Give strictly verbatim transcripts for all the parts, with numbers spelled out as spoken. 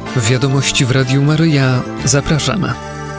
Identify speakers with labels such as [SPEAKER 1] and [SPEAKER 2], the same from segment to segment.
[SPEAKER 1] Wiadomości w Radiu Maryja. Zapraszamy.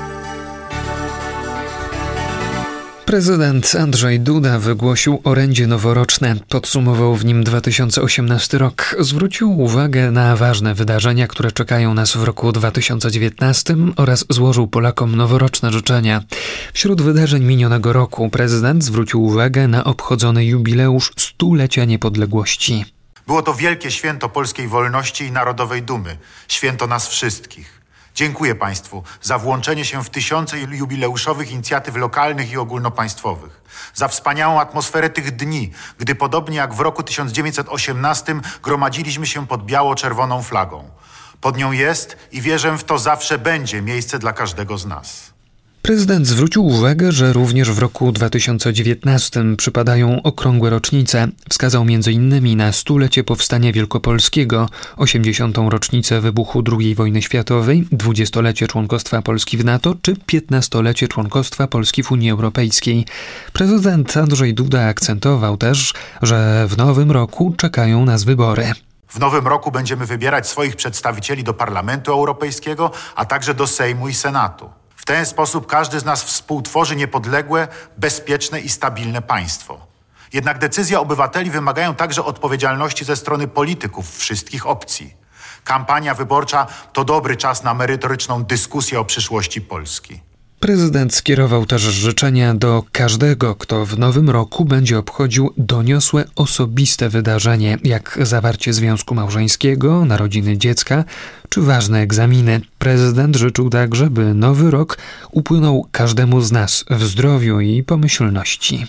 [SPEAKER 1] Prezydent Andrzej Duda wygłosił orędzie noworoczne. Podsumował w nim dwa tysiące osiemnasty rok. Zwrócił uwagę na ważne wydarzenia, które czekają nas w roku dwa tysiące dziewiętnastym oraz złożył Polakom noworoczne życzenia. Wśród wydarzeń minionego roku prezydent zwrócił uwagę na obchodzony jubileusz stulecia niepodległości.
[SPEAKER 2] Było to wielkie święto polskiej wolności i narodowej dumy. Święto nas wszystkich. Dziękuję Państwu za włączenie się w tysiące jubileuszowych inicjatyw lokalnych i ogólnopaństwowych. Za wspaniałą atmosferę tych dni, gdy podobnie jak w roku tysiąc dziewięćset osiemnastym gromadziliśmy się pod biało-czerwoną flagą. Pod nią jest i wierzę w to zawsze będzie miejsce dla każdego z nas.
[SPEAKER 1] Prezydent zwrócił uwagę, że również w roku dwa tysiące dziewiętnastym przypadają okrągłe rocznice. Wskazał między innymi na stulecie powstania wielkopolskiego, osiemdziesiątą rocznicę wybuchu drugiej wojny światowej, dwudziestolecie członkostwa Polski w NATO czy piętnastolecie członkostwa Polski w Unii Europejskiej. Prezydent Andrzej Duda akcentował też, że w nowym roku czekają nas wybory.
[SPEAKER 2] W nowym roku będziemy wybierać swoich przedstawicieli do Parlamentu Europejskiego, a także do Sejmu i Senatu. W ten sposób każdy z nas współtworzy niepodległe, bezpieczne i stabilne państwo. Jednak decyzje obywateli wymagają także odpowiedzialności ze strony polityków wszystkich opcji. Kampania wyborcza to dobry czas na merytoryczną dyskusję o przyszłości Polski.
[SPEAKER 1] Prezydent skierował też życzenia do każdego, kto w nowym roku będzie obchodził doniosłe osobiste wydarzenie, jak zawarcie związku małżeńskiego, narodziny dziecka czy ważne egzaminy. Prezydent życzył także, by nowy rok upłynął każdemu z nas w zdrowiu i pomyślności.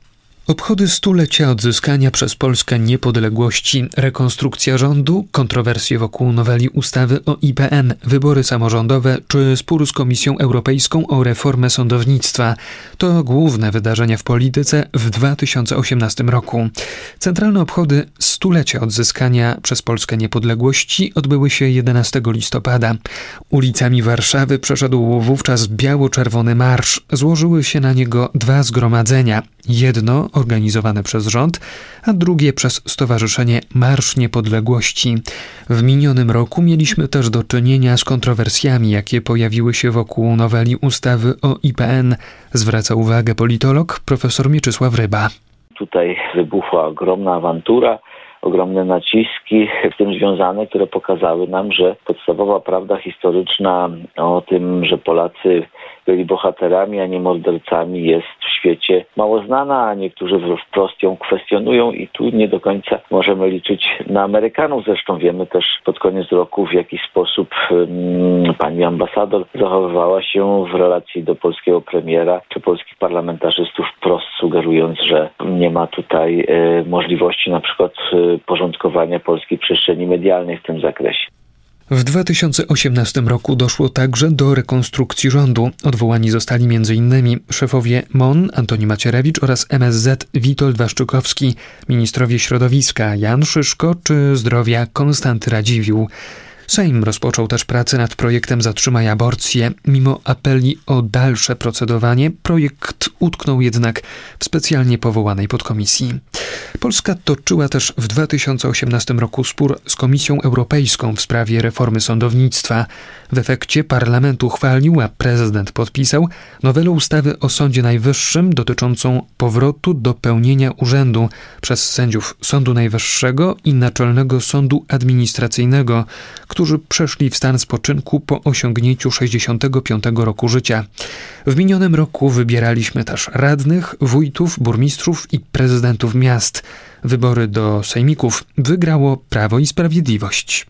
[SPEAKER 1] Obchody stulecia odzyskania przez Polskę niepodległości, rekonstrukcja rządu, kontrowersje wokół noweli ustawy o I P N, wybory samorządowe czy spór z Komisją Europejską o reformę sądownictwa to główne wydarzenia w polityce w dwa tysiące osiemnastym roku. Centralne obchody stulecia odzyskania przez Polskę niepodległości odbyły się jedenastego listopada. Ulicami Warszawy przeszedł wówczas biało-czerwony marsz. Złożyły się na niego dwa zgromadzenia. Jedno organizowane przez rząd, a drugie przez Stowarzyszenie Marsz Niepodległości. W minionym roku mieliśmy też do czynienia z kontrowersjami, jakie pojawiły się wokół noweli ustawy o I P N, zwraca uwagę politolog profesor Mieczysław Ryba.
[SPEAKER 3] Tutaj wybuchła ogromna awantura, ogromne naciski z tym związane, które pokazały nam, że podstawowa prawda historyczna o tym, że Polacy byli bohaterami, a nie mordercami, jest w świecie mało znana, a niektórzy wprost ją kwestionują i tu nie do końca możemy liczyć na Amerykanów. Zresztą wiemy też pod koniec roku, w jaki sposób um, pani ambasador zachowywała się w relacji do polskiego premiera czy polskich parlamentarzystów, wprost sugerując, że nie ma tutaj e, możliwości na przykład e, porządkowania polskiej przestrzeni medialnej w tym zakresie.
[SPEAKER 1] W dwa tysiące osiemnastym roku doszło także do rekonstrukcji rządu. Odwołani zostali między innymi szefowie M O N Antoni Macierewicz oraz M S Z Witold Waszczykowski, ministrowie środowiska Jan Szyszko czy zdrowia Konstanty Radziwiłł. Sejm rozpoczął też pracę nad projektem Zatrzymaj aborcję. Mimo apeli o dalsze procedowanie, projekt utknął jednak w specjalnie powołanej podkomisji. Polska toczyła też w dwa tysiące osiemnastym roku spór z Komisją Europejską w sprawie reformy sądownictwa. W efekcie parlament uchwalił, a prezydent podpisał nowelę ustawy o Sądzie Najwyższym dotyczącą powrotu do pełnienia urzędu przez sędziów Sądu Najwyższego i Naczelnego Sądu Administracyjnego, którzy przeszli w stan spoczynku po osiągnięciu sześćdziesiątego piątego roku życia. W minionym roku wybieraliśmy też radnych, wójtów, burmistrzów i prezydentów miast. Wybory do sejmików wygrało Prawo i Sprawiedliwość.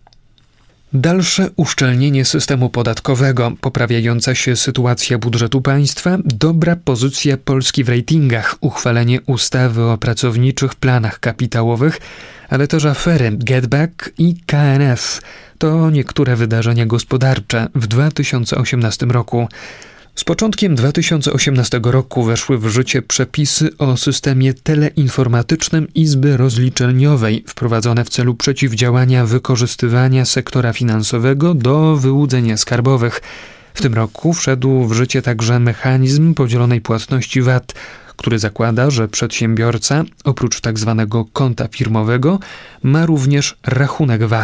[SPEAKER 1] Dalsze uszczelnienie systemu podatkowego, poprawiająca się sytuacja budżetu państwa, dobra pozycja Polski w ratingach, uchwalenie ustawy o pracowniczych planach kapitałowych, ale też afery GetBack i K N F. To niektóre wydarzenia gospodarcze w dwa tysiące osiemnastym roku. Z początkiem dwa tysiące osiemnastego roku weszły w życie przepisy o systemie teleinformatycznym Izby Rozliczeniowej, wprowadzone w celu przeciwdziałania wykorzystywania sektora finansowego do wyłudzeń skarbowych. W tym roku wszedł w życie także mechanizm podzielonej płatności V A T, który zakłada, że przedsiębiorca oprócz tzw. konta firmowego ma również rachunek V A T.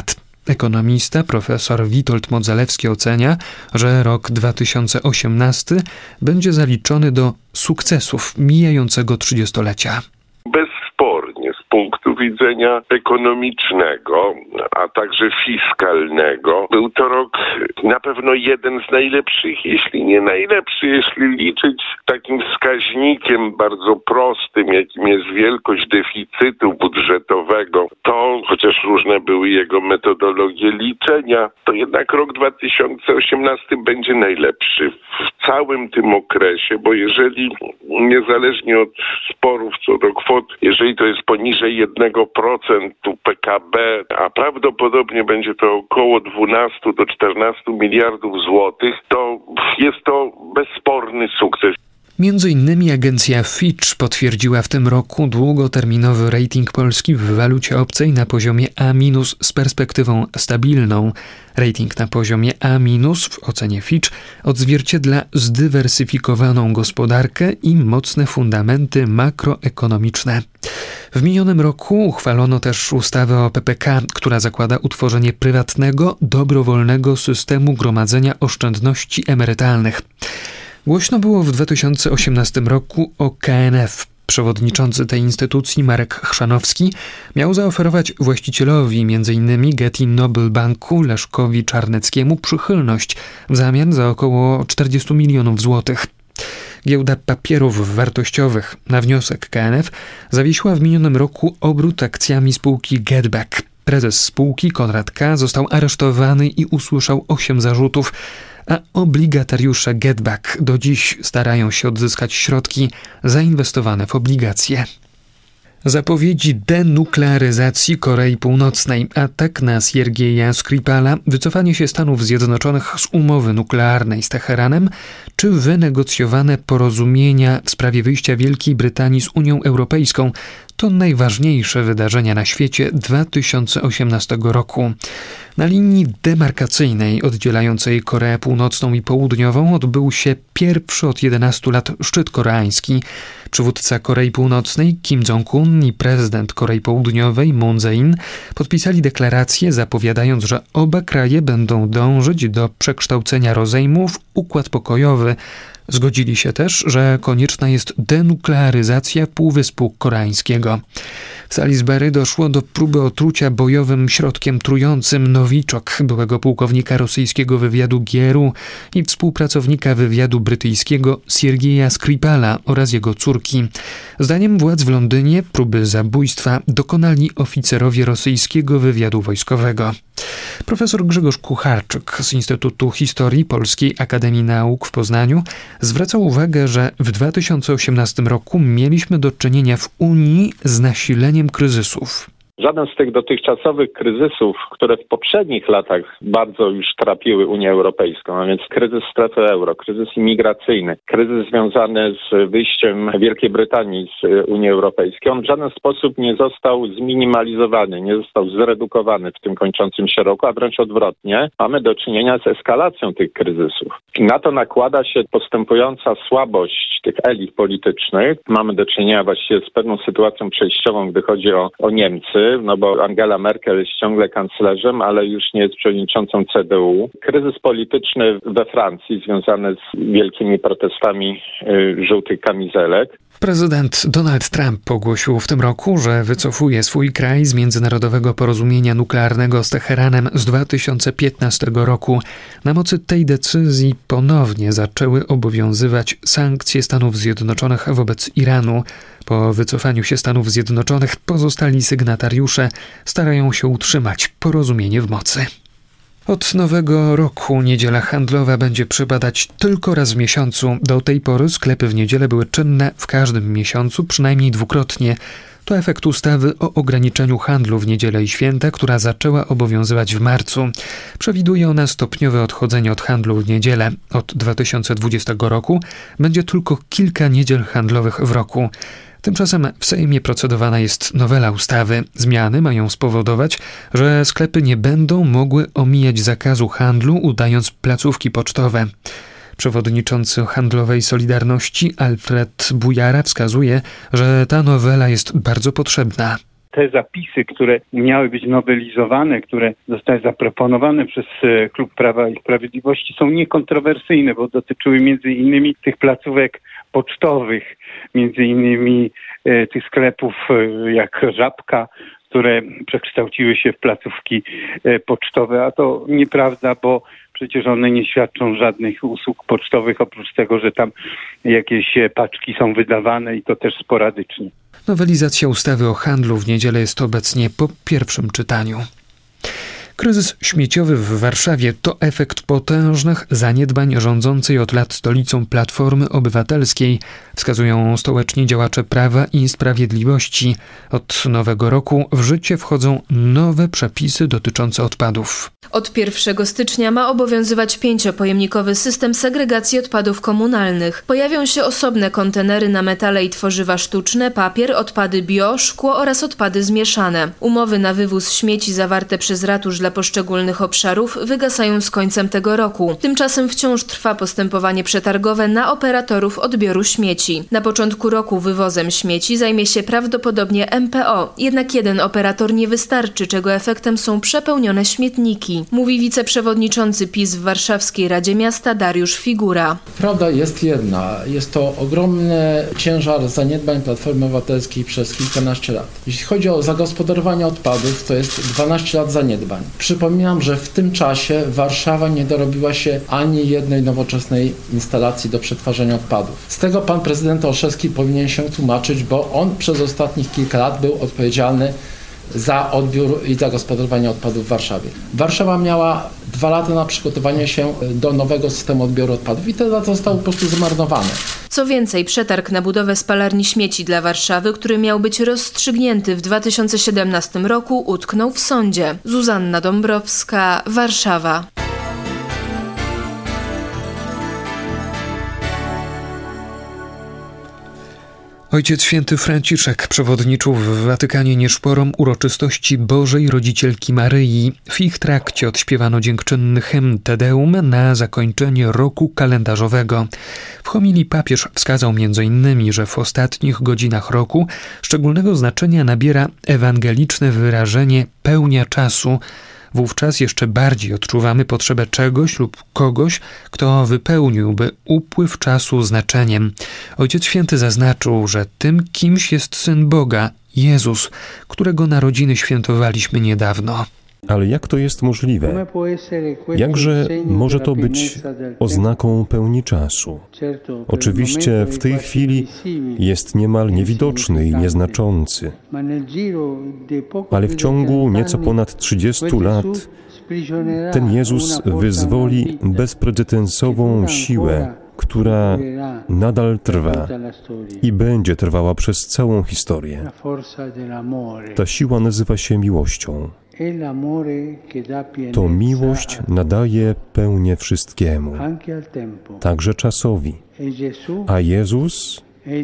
[SPEAKER 1] Ekonomista profesor Witold Modzelewski ocenia, że rok dwa tysiące osiemnasty będzie zaliczony do sukcesów mijającego trzydziestolecia.
[SPEAKER 4] Bezspornie z punktu widzenia ekonomicznego, a także fiskalnego, był to rok na pewno jeden z najlepszych, jeśli nie najlepszy, jeśli liczyć takim wskaźnikiem bardzo prostym, jakim jest wielkość deficytu budżetowego, to chociaż różne były jego metodologie liczenia, to jednak rok dwa tysiące osiemnasty będzie najlepszy w całym tym okresie, bo jeżeli niezależnie od sporów co do kwot, jeżeli to jest poniżej jednego procenta P K B, a prawdopodobnie będzie to około dwunastu do czternastu miliardów złotych, to jest to bezsporny sukces.
[SPEAKER 1] Między innymi agencja Fitch potwierdziła w tym roku długoterminowy rating Polski w walucie obcej na poziomie A minus z perspektywą stabilną. Rating na poziomie A minus w ocenie Fitch odzwierciedla zdywersyfikowaną gospodarkę i mocne fundamenty makroekonomiczne. W minionym roku uchwalono też ustawę o P P K, która zakłada utworzenie prywatnego, dobrowolnego systemu gromadzenia oszczędności emerytalnych. Głośno było w dwa tysiące osiemnastym roku o K N F. Przewodniczący tej instytucji Marek Chrzanowski miał zaoferować właścicielowi m.in. Getin Noble Banku Leszkowi Czarneckiemu przychylność w zamian za około czterdzieści milionów złotych. Giełda Papierów Wartościowych na wniosek K N F zawiesiła w minionym roku obrót akcjami spółki GetBack. Prezes spółki Konrad K. został aresztowany i usłyszał osiem zarzutów, a obligatariusze GetBack do dziś starają się odzyskać środki zainwestowane w obligacje. Zapowiedzi denuklearyzacji Korei Północnej, atak na Siergieja Skripala, wycofanie się Stanów Zjednoczonych z umowy nuklearnej z Teheranem, czy wynegocjowane porozumienia w sprawie wyjścia Wielkiej Brytanii z Unią Europejską to najważniejsze wydarzenia na świecie dwa tysiące osiemnastego roku. Na linii demarkacyjnej oddzielającej Koreę Północną i Południową odbył się pierwszy od jedenastu lat szczyt koreański. Przywódca Korei Północnej Kim Jong-un i prezydent Korei Południowej Moon Jae-in podpisali deklarację, zapowiadając, że oba kraje będą dążyć do przekształcenia rozejmu w układ pokojowy. Zgodzili się też, że konieczna jest denuklearyzacja Półwyspu Koreańskiego. W Salisbury doszło do próby otrucia bojowym środkiem trującym Nowiczok, byłego pułkownika rosyjskiego wywiadu G R U i współpracownika wywiadu brytyjskiego Siergieja Skripala oraz jego córki. Zdaniem władz w Londynie próby zabójstwa dokonali oficerowie rosyjskiego wywiadu wojskowego. Profesor Grzegorz Kucharczyk z Instytutu Historii Polskiej Akademii Nauk w Poznaniu zwraca uwagę, że w dwa tysiące osiemnastym roku mieliśmy do czynienia w Unii z nasileniem kryzysów.
[SPEAKER 5] Żaden z tych dotychczasowych kryzysów, które w poprzednich latach bardzo już trapiły Unię Europejską, a więc kryzys strefy euro, kryzys imigracyjny, kryzys związany z wyjściem Wielkiej Brytanii z Unii Europejskiej, on w żaden sposób nie został zminimalizowany, nie został zredukowany w tym kończącym się roku, a wręcz odwrotnie. Mamy do czynienia z eskalacją tych kryzysów. Na to nakłada się postępująca słabość tych elit politycznych. Mamy do czynienia właściwie z pewną sytuacją przejściową, gdy chodzi o, o Niemcy, no bo Angela Merkel jest ciągle kanclerzem, ale już nie jest przewodniczącą C D U. Kryzys polityczny we Francji związany z wielkimi protestami y, żółtych kamizelek.
[SPEAKER 1] Prezydent Donald Trump ogłosił w tym roku, że wycofuje swój kraj z międzynarodowego porozumienia nuklearnego z Teheranem z dwa tysiące piętnastego roku. Na mocy tej decyzji ponownie zaczęły obowiązywać sankcje Stanów Zjednoczonych wobec Iranu. Po wycofaniu się Stanów Zjednoczonych pozostali sygnatariusze starają się utrzymać porozumienie w mocy. Od nowego roku niedziela handlowa będzie przypadać tylko raz w miesiącu. Do tej pory sklepy w niedzielę były czynne w każdym miesiącu przynajmniej dwukrotnie. To efekt ustawy o ograniczeniu handlu w niedzielę i święta, która zaczęła obowiązywać w marcu. Przewiduje ona stopniowe odchodzenie od handlu w niedzielę. Od dwa tysiące dwudziestego roku będzie tylko kilka niedziel handlowych w roku. Tymczasem w Sejmie procedowana jest nowela ustawy. Zmiany mają spowodować, że sklepy nie będą mogły omijać zakazu handlu, udając placówki pocztowe. Przewodniczący Handlowej Solidarności Alfred Bujara wskazuje, że ta nowela jest bardzo potrzebna.
[SPEAKER 6] te zapisy, które miały być nowelizowane, które zostały zaproponowane przez Klub Prawa i Sprawiedliwości, są niekontrowersyjne, bo dotyczyły między innymi tych placówek pocztowych, między innymi e, tych sklepów e, jak Żabka, które przekształciły się w placówki e, pocztowe, a to nieprawda, bo przecież one nie świadczą żadnych usług pocztowych, oprócz tego, że tam jakieś paczki są wydawane i to też sporadycznie.
[SPEAKER 1] Nowelizacja ustawy o handlu w niedzielę jest obecnie po pierwszym czytaniu. Kryzys śmieciowy w Warszawie to efekt potężnych zaniedbań rządzącej od lat stolicą Platformy Obywatelskiej, wskazują stołeczni działacze Prawa i Sprawiedliwości. Od nowego roku w życie wchodzą nowe przepisy dotyczące odpadów.
[SPEAKER 7] Od pierwszego stycznia ma obowiązywać pięciopojemnikowy system segregacji odpadów komunalnych. Pojawią się osobne kontenery na metale i tworzywa sztuczne, papier, odpady bio, szkło oraz odpady zmieszane. Umowy na wywóz śmieci zawarte przez ratusz dla poszczególnych obszarów wygasają z końcem tego roku. Tymczasem wciąż trwa postępowanie przetargowe na operatorów odbioru śmieci. Na początku roku wywozem śmieci zajmie się prawdopodobnie M P O, jednak jeden operator nie wystarczy, czego efektem są przepełnione śmietniki, mówi wiceprzewodniczący PiS w Warszawskiej Radzie Miasta Dariusz Figura.
[SPEAKER 8] Prawda jest jedna. Jest to ogromny ciężar zaniedbań Platformy Obywatelskiej przez kilkanaście lat. Jeśli chodzi o zagospodarowanie odpadów, to jest dwanaście lat zaniedbań. Przypominam, że w tym czasie Warszawa nie dorobiła się ani jednej nowoczesnej instalacji do przetwarzania odpadów. Z tego pan prezydent Olszewski powinien się tłumaczyć, bo on przez ostatnich kilka lat był odpowiedzialny za odbiór i zagospodarowanie odpadów w Warszawie. Warszawa miała dwa lata na przygotowanie się do nowego systemu odbioru odpadów i te lata zostały po prostu zmarnowane.
[SPEAKER 7] Co więcej, przetarg na budowę spalarni śmieci dla Warszawy, który miał być rozstrzygnięty w dwa tysiące siedemnastym roku, utknął w sądzie. Zuzanna Dąbrowska, Warszawa.
[SPEAKER 1] Ojciec Święty Franciszek przewodniczył w Watykanie nieszporom uroczystości Bożej Rodzicielki Maryi. W ich trakcie odśpiewano dziękczynny hymn Te Deum na zakończenie roku kalendarzowego. W homilii papież wskazał między innymi, że w ostatnich godzinach roku szczególnego znaczenia nabiera ewangeliczne wyrażenie pełnia czasu. Wówczas jeszcze bardziej odczuwamy potrzebę czegoś lub kogoś, kto wypełniłby upływ czasu znaczeniem. Ojciec Święty zaznaczył, że tym kimś jest Syn Boga, Jezus, którego narodziny świętowaliśmy niedawno.
[SPEAKER 9] Ale jak to jest możliwe? Jakże może to być oznaką pełni czasu? Oczywiście w tej chwili jest niemal niewidoczny i nieznaczący, ale w ciągu nieco ponad trzydziestu lat ten Jezus wyzwoli bezprecedensową siłę, która nadal trwa i będzie trwała przez całą historię. Ta siła nazywa się miłością. To miłość nadaje pełnię wszystkiemu, także czasowi. A Jezus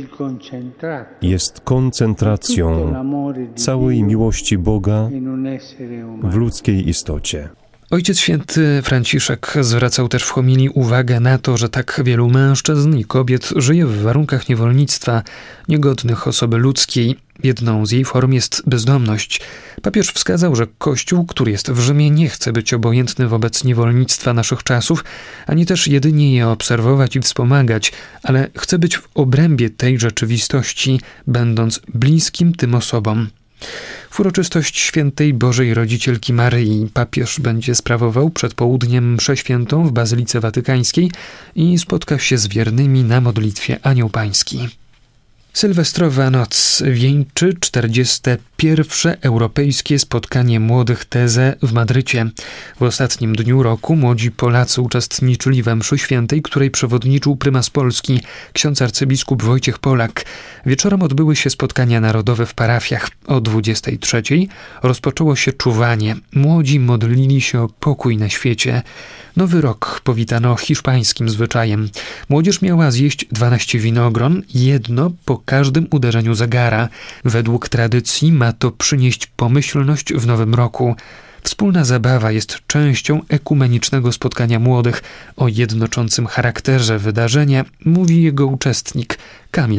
[SPEAKER 9] jest koncentracją całej miłości Boga w ludzkiej istocie.
[SPEAKER 1] Ojciec Święty Franciszek zwracał też w homilii uwagę na to, że tak wielu mężczyzn i kobiet żyje w warunkach niewolnictwa, niegodnych osoby ludzkiej. Jedną z jej form jest bezdomność. Papież wskazał, że Kościół, który jest w Rzymie, nie chce być obojętny wobec niewolnictwa naszych czasów, ani też jedynie je obserwować i wspomagać, ale chce być w obrębie tej rzeczywistości, będąc bliskim tym osobom. W uroczystość Świętej Bożej Rodzicielki Maryi papież będzie sprawował przed południem mszę świętą w Bazylice Watykańskiej i spotka się z wiernymi na modlitwie Anioł Pański. Sylwestrowa noc wieńczy czterdzieste pierwsze europejskie spotkanie młodych Teze w Madrycie. W ostatnim dniu roku młodzi Polacy uczestniczyli we mszy świętej, której przewodniczył prymas Polski, ksiądz arcybiskup Wojciech Polak. Wieczorem odbyły się spotkania narodowe w parafiach. O dwudziestej trzeciej rozpoczęło się czuwanie. Młodzi modlili się o pokój na świecie. Nowy rok powitano hiszpańskim zwyczajem. Młodzież miała zjeść dwanaście winogron, jedno po każdym uderzeniu zegara. Według tradycji ma to przynieść pomyślność w nowym roku. Wspólna zabawa jest częścią ekumenicznego spotkania młodych. O jednoczącym charakterze wydarzenia mówi jego uczestnik Kamil.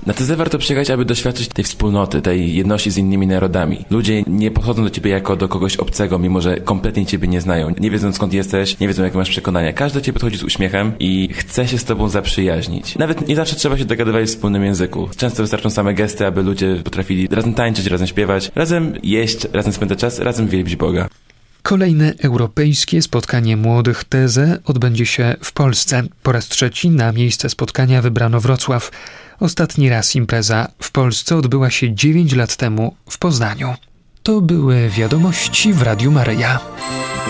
[SPEAKER 10] Na Tezę warto przyjechać, aby doświadczyć tej wspólnoty, tej jedności z innymi narodami. Ludzie nie podchodzą do ciebie jako do kogoś obcego, mimo że kompletnie ciebie nie znają. Nie wiedzą, skąd jesteś, nie wiedzą, jakie masz przekonania. Każdy do ciebie podchodzi z uśmiechem i chce się z tobą zaprzyjaźnić. Nawet nie zawsze trzeba się dogadywać w wspólnym języku. Często wystarczą same gesty, aby ludzie potrafili razem tańczyć, razem śpiewać, razem jeść, razem spędzać czas, razem wielbić Boga.
[SPEAKER 1] Kolejne europejskie spotkanie młodych Teze odbędzie się w Polsce. Po raz trzeci na miejsce spotkania wybrano Wrocław. Ostatni raz impreza w Polsce odbyła się dziewięć lat temu w Poznaniu. To były wiadomości w Radiu Maryja.